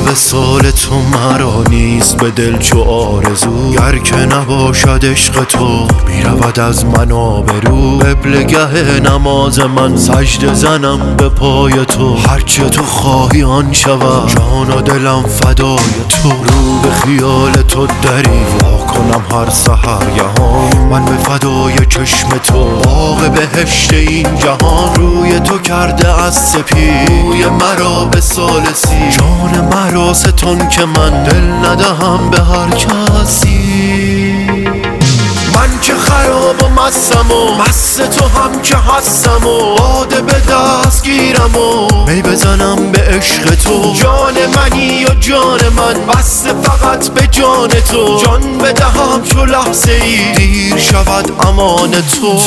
وصال تو مرا نیست به دل چو آرزو، گر که نباشد عشق تو میرود از من آبرو. قبلگه نماز من سجده زنم به پای تو، هرچه تو خواهی آن شود، جان و دلم فدای تو. رو به خیال تو دری وا کنم هر سحرگهان، من به فدای چشم تو باغ بهشت این جهان. روی تو کرده از سپید روی مرا به ثالثی، جان مرا ستان که من دل ندهم به هر کسی. من که خراب و مستم و مست تو هم که هستم و باده به دست گیرم و می بزنم به عشق تو. جان منی و جان من بسته فقط به جان تو، جان بدهم چو لحظه ای دیر شود امان تو.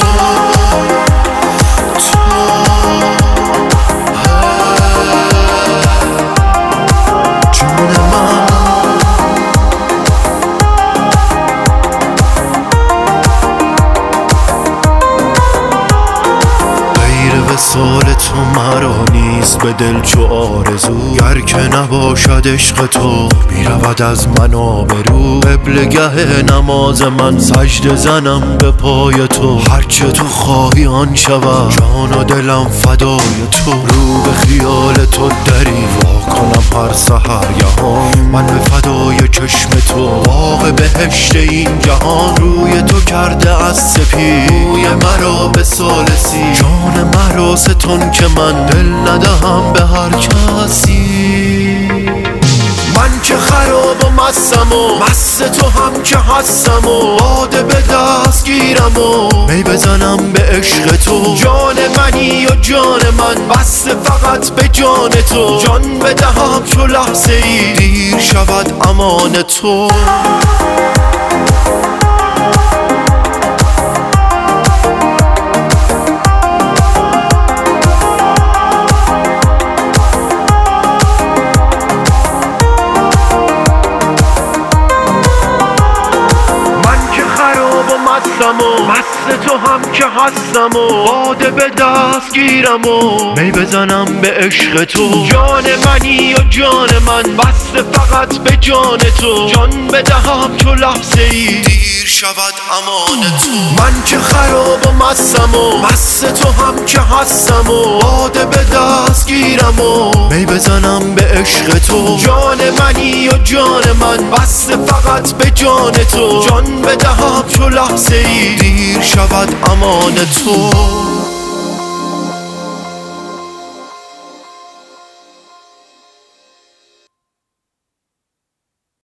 وصال تو مرا نیست به دل چو آرزو، گر که نباشد عشق تو میرود از من آبرو. قبلگه نماز من سجده زنم به پای تو، هرچه تو خواهی آن شود، جان و دلم فدای تو. رو به خیال تو دری وا کنم هر سحرگهان، من به فدای چشم تو باغ بهشت این جهان. روی تو کرده از سپید روی مرا به ثالثی، جان مرا ستان که من دل ندهم به هر کسی. من که خراب و مستم و مست تو هم که هستم و باده به دست گیرم و می بزنم به عشق تو. جان منی و جان من بسته فقط به جان تو، جان بدهم چو لحظه ای دیر شود امان تو. مست تو هم که هستم و باده به دست گیرم و می بزنم به عشق تو. جان منی و جان من بسته فقط به جان تو، جان بدهم چو لحظه ای دیر شود امان تو. من که خراب و مستم و مست تو هم که هستم و باده به دست گیرم و می بزنم به عشق تو. جان منی و جان من بسته فقط به جان تو، جان بدهم چو لحظه ای دیر شود امان تو.